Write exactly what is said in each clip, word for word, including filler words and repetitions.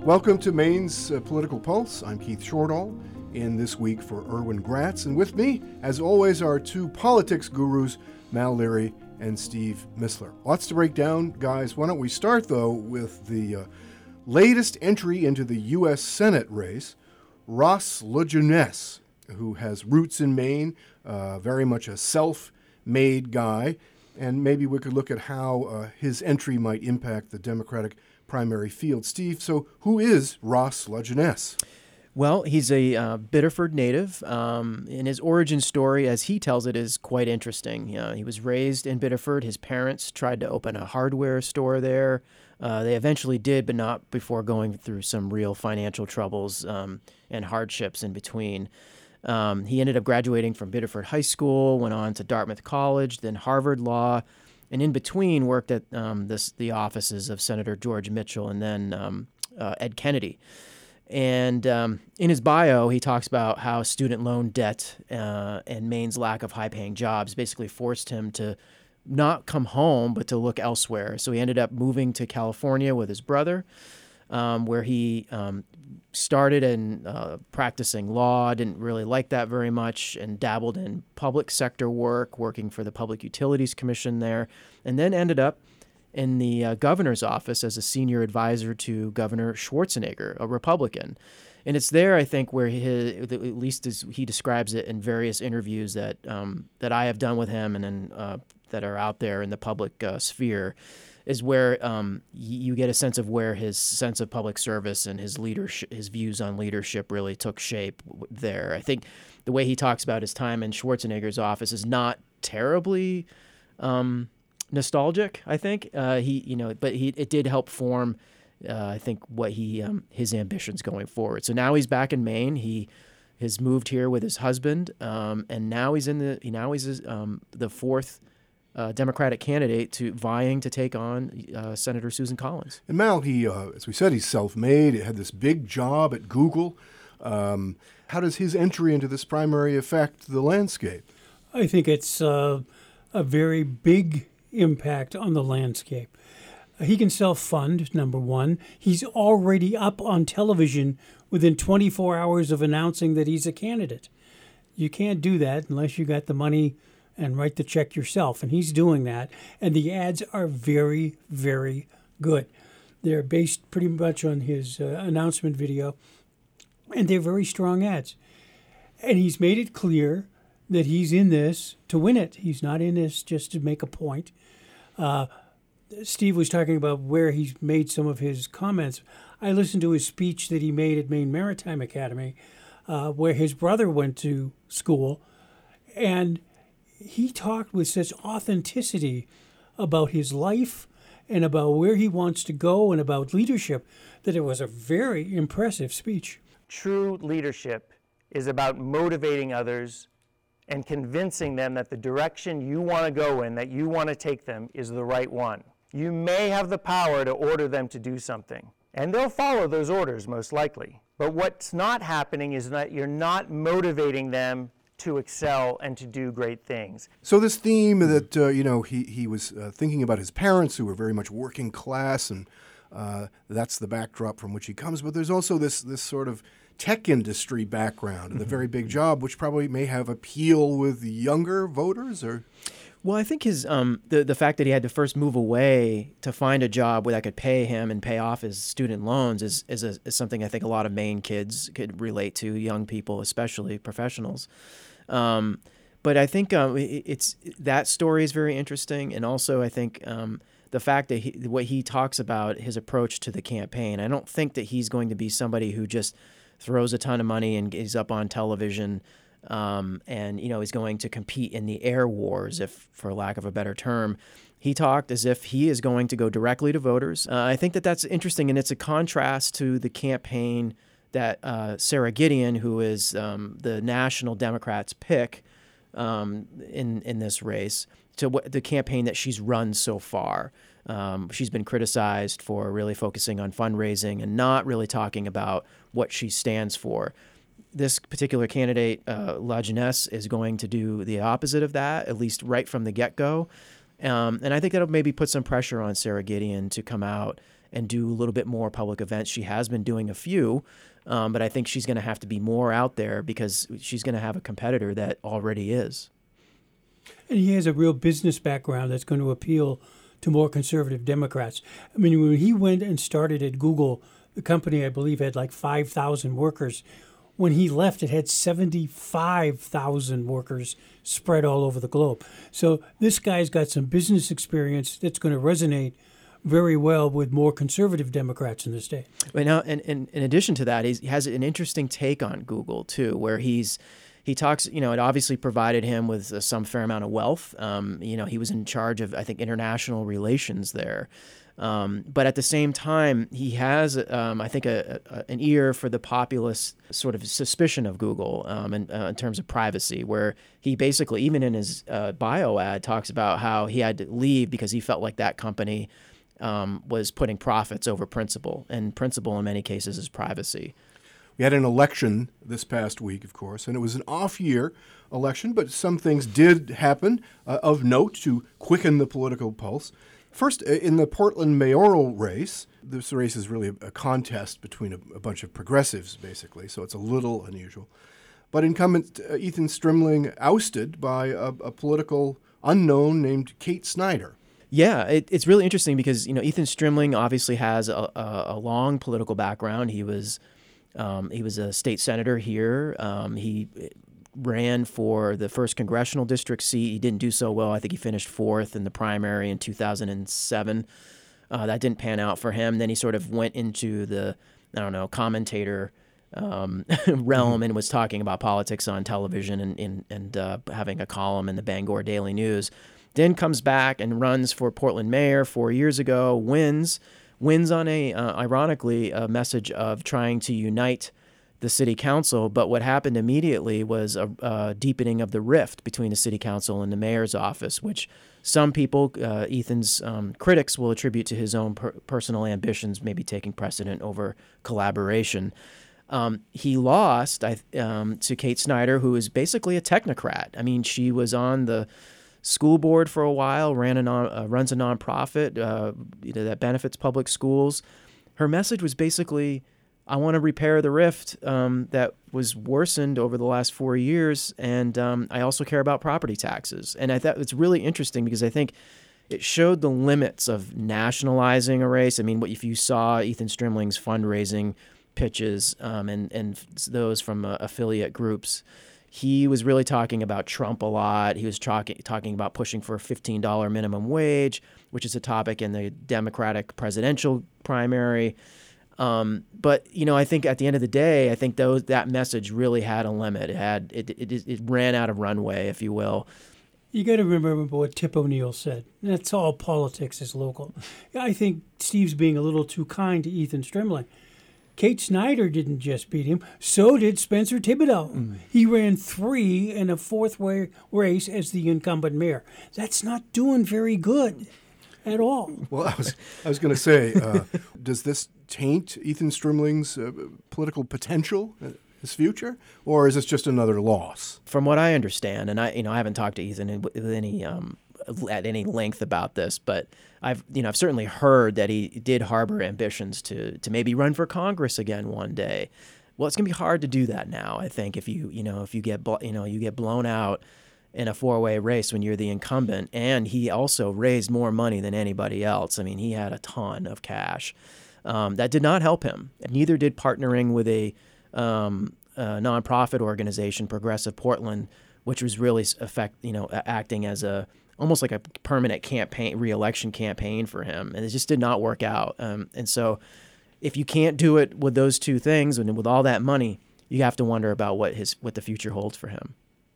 Welcome to Maine's uh, Political Pulse. I'm Keith Shortall, in this week for Erwin Gratz. And with me, as always, are two politics gurus, Mal Leary and Steve Missler. Lots to break down, guys. Why don't we start, though, with the uh, latest entry into the U S Senate race, Ross LeJeunesse, who has roots in Maine, uh, very much a self-made guy. And maybe we could look at how uh, his entry might impact the Democratic primary field. Steve, so who is Ross LeJeunesse? Well, he's a uh, Biddeford native, um, and his origin story, as he tells it, is quite interesting. You know, he was raised in Biddeford. His parents tried to open a hardware store there. Uh, they eventually did, but not before going through some real financial troubles um, and hardships in between. Um, he ended up graduating from Biddeford High School, went on to Dartmouth College, then Harvard Law, and in between worked at um, this, the offices of Senator George Mitchell and then um, uh, Ed Kennedy. And um, in his bio, he talks about how student loan debt uh, and Maine's lack of high-paying jobs basically forced him to not come home, but to look elsewhere. So he ended up moving to California with his brother, um, where he um, started in uh, practicing law, didn't really like that very much, and dabbled in public sector work, working for the Public Utilities Commission there, and then ended up in the uh, governor's office as a senior advisor to Governor Schwarzenegger, a Republican. And it's there, I think, where he, at least as he describes it in various interviews that um, that I have done with him and then, uh, that are out there in the public uh, sphere, is where um, you get a sense of where his sense of public service and his leadership, his views on leadership really took shape there. I think the way he talks about his time in Schwarzenegger's office is not terribly um, nostalgic, I think. Uh, he, you know, but he it did help form, uh, I think, what he um, his ambitions going forward. So now he's back in Maine. He has moved here with his husband, um, and now he's in the now he's um, the fourth Uh, Democratic candidate to vying to take on uh, Senator Susan Collins. And Mal, he, uh, as we said, he's self-made. He had this big job at Google. Um, how does his entry into this primary affect the landscape? I think it's uh, a very big impact on the landscape. Uh, he can self-fund, number one. He's already up on television within twenty-four hours of announcing that he's a candidate. You can't do that unless you got the money and write the check yourself. And he's doing that. And the ads are very, very good. They're based pretty much on his uh, announcement video. And they're very strong ads. And he's made it clear that he's in this to win it. He's not in this just to make a point. Uh, Steve was talking about where he's made some of his comments. I listened to his speech that he made at Maine Maritime Academy, uh, where his brother went to school. And he talked with such authenticity about his life and about where he wants to go and about leadership that it was a very impressive speech. True leadership is about motivating others and convincing them that the direction you want to go in, that you want to take them, is the right one. You may have the power to order them to do something, and they'll follow those orders most likely. But what's not happening is that you're not motivating them to excel and to do great things. So this theme that, uh, you know, he, he was uh, thinking about his parents who were very much working class, and uh, that's the backdrop from which he comes. But there's also this this sort of tech industry background and the very big job, which probably may have appeal with younger voters, or... Well, I think his um the the fact that he had to first move away to find a job where that could pay him and pay off his student loans is is, a, is something I think a lot of Maine kids could relate to, young people, especially professionals. Um, but I think um, it, it's that story is very interesting, and also I think um, the fact that he, what he talks about, his approach to the campaign. I don't think that he's going to be somebody who just throws a ton of money and is up on television. Um, and, you know, he's going to compete in the air wars, if for lack of a better term. He talked as if he is going to go directly to voters. Uh, I think that that's interesting, and it's a contrast to the campaign that uh, Sarah Gideon, who is um, the National Democrats' pick um, in in this race, to what, the campaign that she's run so far. Um, she's been criticized for really focusing on fundraising and not really talking about what she stands for. This particular candidate, uh, LeJeunesse, is going to do the opposite of that, at least right from the get-go. Um, and I think that'll maybe put some pressure on Sarah Gideon to come out and do a little bit more public events. She has been doing a few, um, but I think she's going to have to be more out there because she's going to have a competitor that already is. And he has a real business background that's going to appeal to more conservative Democrats. I mean, when he went and started at Google, the company, I believe, had like five thousand workers. When he left, it had seventy-five thousand workers spread all over the globe. So this guy's got some business experience that's going to resonate very well with more conservative Democrats in the state. But now, and, and in addition to that, he's, he has an interesting take on Google, too, where he's He talks, you know, it obviously provided him with uh, some fair amount of wealth. Um, you know, he was in charge of, I think, international relations there. Um, but at the same time, he has, um, I think, a, a, an ear for the populist sort of suspicion of Google um, in, uh, in terms of privacy, where he basically, even in his uh, bio ad, talks about how he had to leave because he felt like that company um, was putting profits over principle. And principle, in many cases, is privacy. We had an election this past week, of course, and it was an off-year election, but some things did happen uh, of note to quicken the political pulse. First, in the Portland mayoral race, this race is really a contest between a, a bunch of progressives, basically, so it's a little unusual. But incumbent uh, Ethan Strimling ousted by a, a political unknown named Kate Snyder. Yeah, it, it's really interesting because, you know, Ethan Strimling obviously has a, a, a long political background. He was um, he was a state senator here. Um, he ran for the first congressional district seat. He didn't do so well. I think he finished fourth in the primary in two thousand seven. Uh, that didn't pan out for him. Then he sort of went into the, I don't know, commentator um, realm and was talking about politics on television and and, and uh, having a column in the Bangor Daily News. Then comes back and runs for Portland mayor four years ago, wins, wins on a, uh, ironically, a message of trying to unite the city council. But what happened immediately was a, a deepening of the rift between the city council and the mayor's office, which some people, uh, Ethan's um, critics, will attribute to his own per- personal ambitions, maybe taking precedent over collaboration. Um, he lost I, um, to Kate Snyder, who is basically a technocrat. I mean, she was on the school board for a while, ran a non, uh, runs a nonprofit uh, you know, that benefits public schools. Her message was basically, I want to repair the rift um, that was worsened over the last four years, and um, I also care about property taxes. And I thought it's really interesting because I think it showed the limits of nationalizing a race. I mean, what if you saw Ethan Strimling's fundraising pitches um, and, and those from uh, affiliate groups, he was really talking about Trump a lot. He was talking talking about pushing for a fifteen dollars minimum wage, which is a topic in the Democratic presidential primary. Um, but, you know, I think at the end of the day, I think those, that message really had a limit. It had it, it, it ran out of runway, if you will. You got to remember what Tip O'Neill said. That's all politics is local. I think Steve's being a little too kind to Ethan Strimling. Kate Snyder didn't just beat him, so did Spencer Thibodeau. Mm. He ran three in a fourth way race as the incumbent mayor. That's not doing very good at all. Well, I was I was going to say, uh, does this taint Ethan Strimling's uh, political potential, uh, his future, or is this just another loss? From what I understand, and I you know I haven't talked to Ethan in, with any um, at any length about this, but I've you know I've certainly heard that he did harbor ambitions to to maybe run for Congress again one day. Well, it's gonna be hard to do that now. I think if you you know if you get you know you get blown out in a four-way race when you're the incumbent, and he also raised more money than anybody else. I mean, he had a ton of cash. Um, that did not help him. Neither did partnering with a, um, a nonprofit organization, Progressive Portland, which was really effect you know acting as a almost like a permanent campaign, re-election campaign for him. And it just did not work out. Um, and so if you can't do it with those two things and with all that money, you have to wonder about what his what the future holds for him.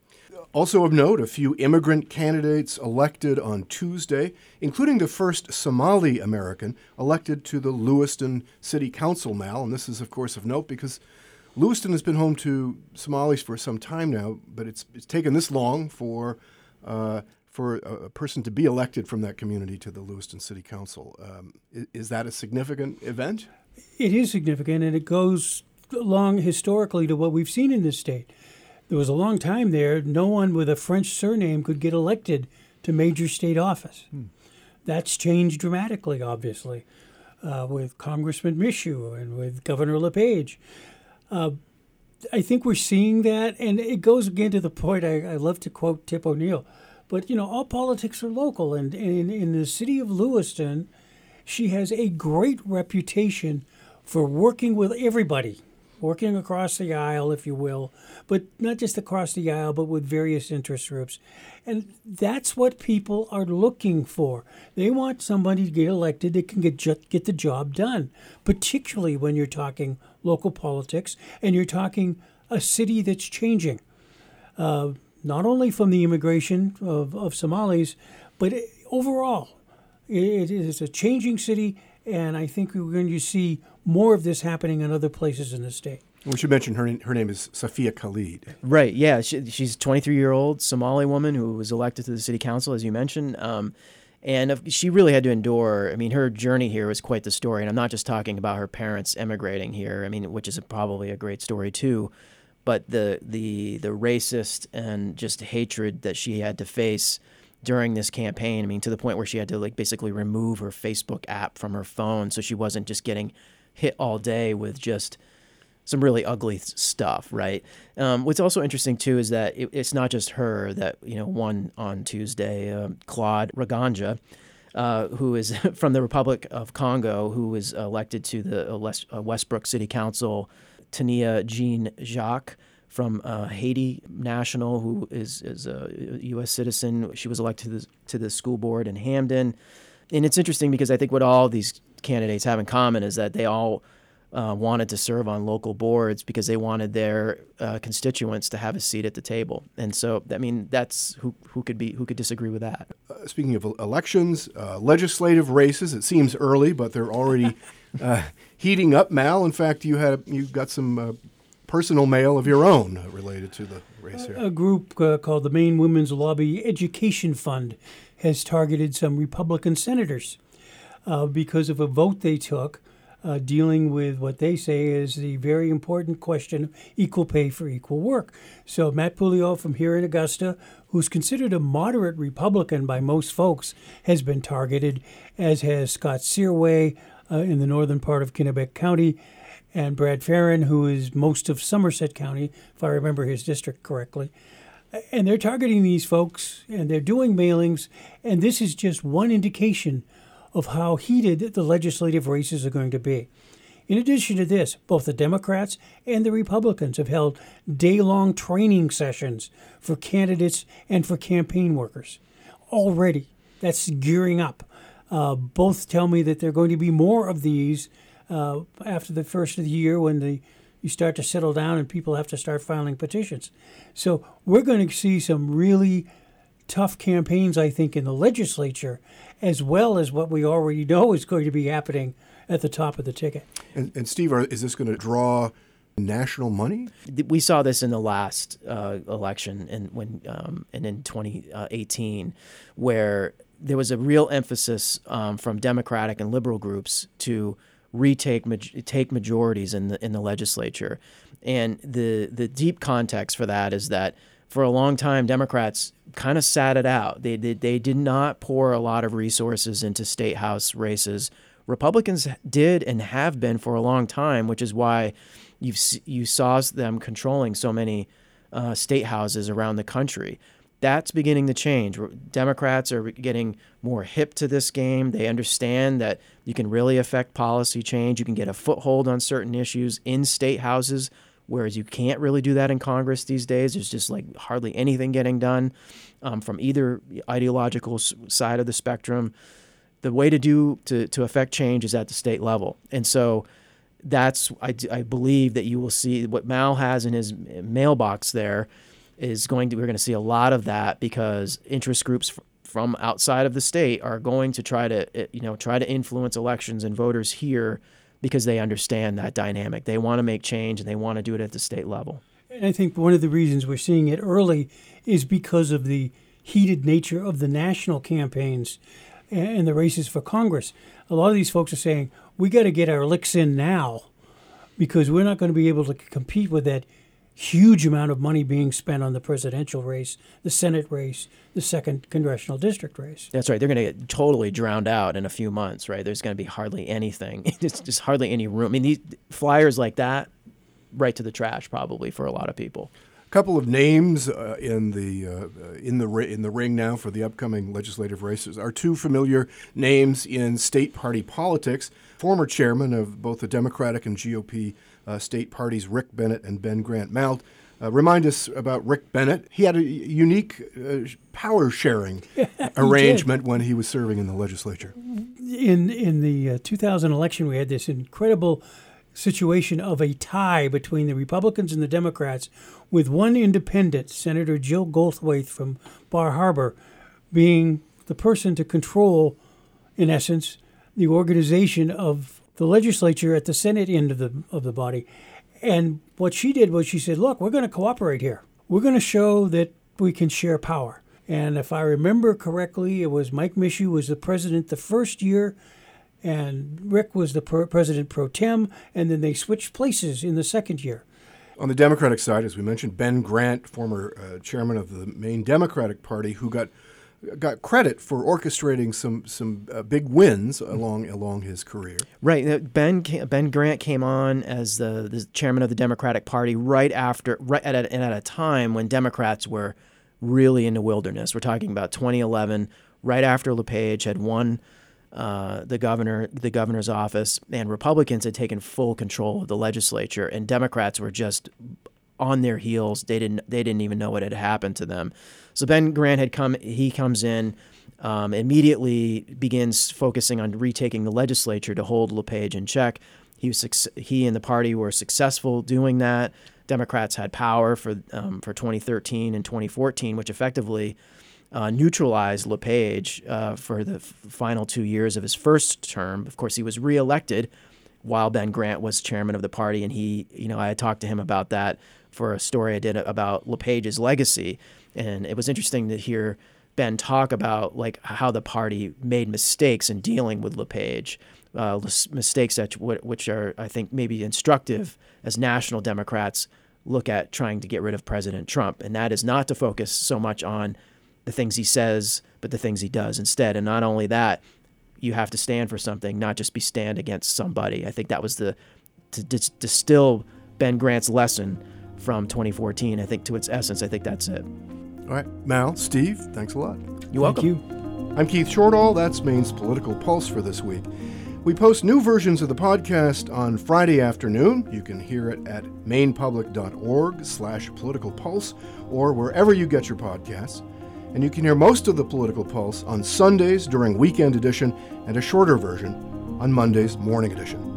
Also of note, a few immigrant candidates elected on Tuesday, including the first Somali American elected to the Lewiston City Council, Mal. And this is, of course, of note because Lewiston has been home to Somalis for some time now, but it's it's taken this long for uh, for a, a person to be elected from that community to the Lewiston City Council. Um, is, is that a significant event? It is significant, and it goes along historically to what we've seen in this state. There was a long time there, no one with a French surname could get elected to major state office. Hmm. That's changed dramatically, obviously. uh, with Congressman Michoud and with Governor LePage. Uh, I think we're seeing that, and it goes again to the point, I, I love to quote Tip O'Neill, but, you know, all politics are local, and in, in the city of Lewiston, she has a great reputation for working with everybody, working across the aisle, if you will, but not just across the aisle, but with various interest groups. And that's what people are looking for. They want somebody to get elected that can get ju- get the job done, particularly when you're talking local politics and you're talking a city that's changing, uh, not only from the immigration of, of Somalis, but overall. It is a changing city, and I think we're going to see more of this happening in other places in the state. We should mention her, her name is Safia Khalid. Right, yeah. She, she's a twenty-three-year-old Somali woman who was elected to the city council, as you mentioned. Um, and she really had to endure, I mean, her journey here was quite the story. And I'm not just talking about her parents emigrating here, I mean, which is a, probably a great story too, but the, the, the racist and just hatred that she had to face during this campaign. I mean, to the point where she had to like basically remove her Facebook app from her phone so she wasn't just getting hit all day with just some really ugly stuff, right? Um, what's also interesting too is that it, it's not just her that you know won on Tuesday. Uh, Claude Raganja, uh, who is from the Republic of Congo, who was elected to the uh, Westbrook City Council. Tania Jean Jacques from uh, Haiti National, who is is a U S citizen. She was elected to the, to the school board in Hamden. And it's interesting because I think what all these candidates have in common is that they all Uh, wanted to serve on local boards because they wanted their uh, constituents to have a seat at the table, and so I mean that's who who could be who could disagree with that. Uh, speaking of elections, uh, legislative races, it seems early, but they're already uh, heating up. Mal, in fact, you had you got some uh, personal mail of your own uh, related to the race here. A group uh, called the Maine Women's Lobby Education Fund has targeted some Republican senators uh, because of a vote they took. Uh, dealing with what they say is the very important question of equal pay for equal work. So Matt Puleo from here in Augusta, who's considered a moderate Republican by most folks, has been targeted, as has Scott Searway uh, in the northern part of Kennebec County, and Brad Farron, who is most of Somerset County, if I remember his district correctly. And they're targeting these folks, and they're doing mailings, and this is just one indication of how heated the legislative races are going to be. In addition to this, both the Democrats and the Republicans have held day-long training sessions for candidates and for campaign workers. Already, that's gearing up. Uh, both tell me that there are going to be more of these uh, after the first of the year when the you start to settle down and people have to start filing petitions. So we're going to see some really tough campaigns, I think, in the legislature, as well as what we already know is going to be happening at the top of the ticket. And, and Steve, are, is this going to draw national money? We saw this in the last uh, election, and when um, and in twenty eighteen, where there was a real emphasis um, from Democratic and liberal groups to retake take majorities in the in the legislature, and the the deep context for that is that for a long time, Democrats kind of sat it out. They, they they did not pour a lot of resources into state house races. Republicans did and have been for a long time, which is why you you saw them controlling so many uh, state houses around the country. That's beginning to change. Democrats are getting more hip to this game. They understand that you can really affect policy change. You can get a foothold on certain issues in state houses, whereas you can't really do that in Congress these days. There's just like hardly anything getting done um, from either ideological side of the spectrum. The way to do to, to affect change is at the state level. And so that's, I, I believe that you will see what Mal has in his mailbox there is going to, we're going to see a lot of that because interest groups f- from outside of the state are going to try to, you know, try to influence elections and voters here because they understand that dynamic. They want to make change and they want to do it at the state level. And I think one of the reasons we're seeing it early is because of the heated nature of the national campaigns and the races for Congress. A lot of these folks are saying, we got to get our licks in now because we're not going to be able to compete with that huge amount of money being spent on the presidential race, the Senate race, the second congressional district race. That's right. They're going to get totally drowned out in a few months, right? There's going to be hardly anything. It's just hardly any room. I mean, these flyers like that, right to the trash probably for a lot of people. Couple of names uh, in the uh, in the in the ring now for the upcoming legislative races are two familiar names in state party politics. Former chairman of both the Democratic and G O P uh, state parties, Rick Bennett and Ben Grant. Mal, uh, remind us about Rick Bennett. He had a unique uh, power sharing arrangement when he was serving in the legislature. In in the uh, two thousand election, we had this incredible situation of a tie between the Republicans and the Democrats, with one independent, Senator Jill Goldthwait from Bar Harbor, being the person to control, in essence, the organization of the legislature at the Senate end of the of the body. And what she did was she said, look, we're going to cooperate here. We're going to show that we can share power. And if I remember correctly, it was Mike Micheaux was the president the first year, and Rick was the per- president pro tem, and then they switched places in the second year. On the Democratic side, as we mentioned, Ben Grant, former uh, chairman of the Maine Democratic Party, who got got credit for orchestrating some some uh, big wins along along his career. Right. Ben Ben Grant came on as the, the chairman of the Democratic Party right after, right at a, and at a time when Democrats were really in the wilderness. We're talking about twenty eleven, right after LePage had won Uh, the governor, the governor's office, and Republicans had taken full control of the legislature, and Democrats were just on their heels. They didn't, they didn't even know what had happened to them. So Ben Grant had come. He comes in, um, immediately begins focusing on retaking the legislature to hold LePage in check. He was, he and the party were successful doing that. Democrats had power for um, for twenty thirteen and twenty fourteen, which effectively Uh, neutralized LePage uh, for the f- final two years of his first term. Of course, he was reelected while Ben Grant was chairman of the party, and he, you know, I had talked to him about that for a story I did about LePage's legacy, and it was interesting to hear Ben talk about like how the party made mistakes in dealing with LePage, uh, mistakes that which are, I think, maybe instructive as national Democrats look at trying to get rid of President Trump, and that is not to focus so much on the things he says, but the things he does instead. And not only that, you have to stand for something, not just be stand against somebody. I think that was the, to dis- distill Ben Grant's lesson from twenty fourteen, I think to its essence, I think that's it. All right. Mal, Steve, thanks a lot. You're welcome. Thank you. I'm Keith Shortall. That's Maine's Political Pulse for this week. We post new versions of the podcast on Friday afternoon. You can hear it at mainepublic.org slash political pulse or wherever you get your podcasts. And you can hear most of the Political Pulse on Sundays during Weekend Edition and a shorter version on Monday's Morning Edition.